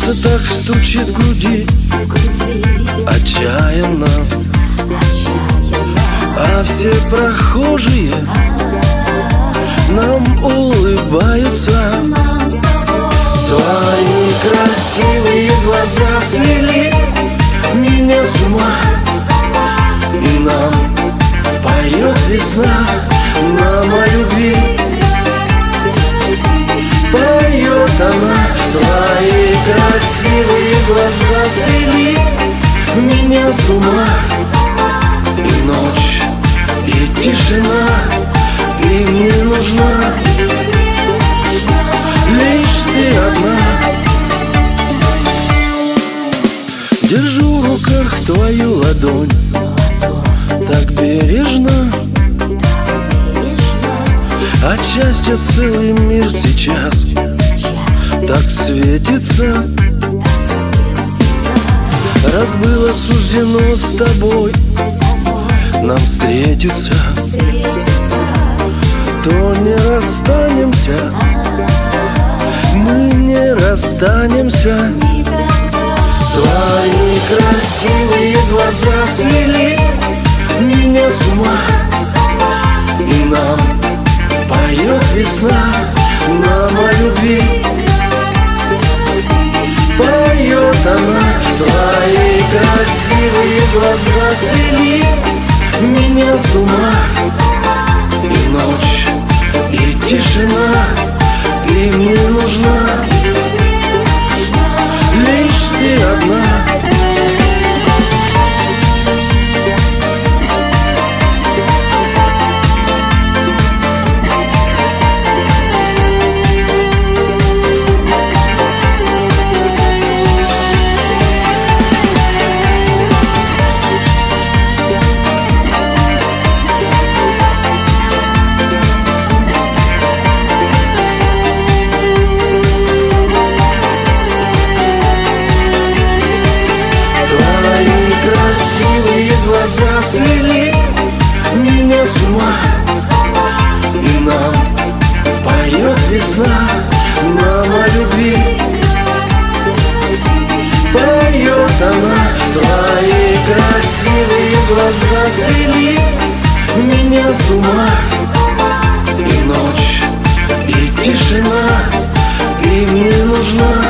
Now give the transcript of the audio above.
Сердце так стучит в груди, отчаянно, а все прохожие нам улыбаются. Твои красивые глаза свели меня с ума, и нам поет весна нам о любви. Поет она. Твои красивые глаза свели меня с ума, и ночь, и тишина, ты мне нужна, лишь ты одна. Держу в руках твою ладонь, так бережно, от счастья целый мир сейчас так светится. Раз было суждено с тобой нам встретиться, то не расстанемся, мы не расстанемся. Твои красивые глаза свели меня с ума, и нам поет весна нам о любви. Поет она. Твои красивые глаза свели меня с ума, и ночь, и тишина, ты мне нужна, лишь ты одна. Глаза свели меня с ума, и нам поет весна нам о любви. Поет она. Твои красивые глаза свели меня с ума, и ночь, и тишина, ты мне нужна,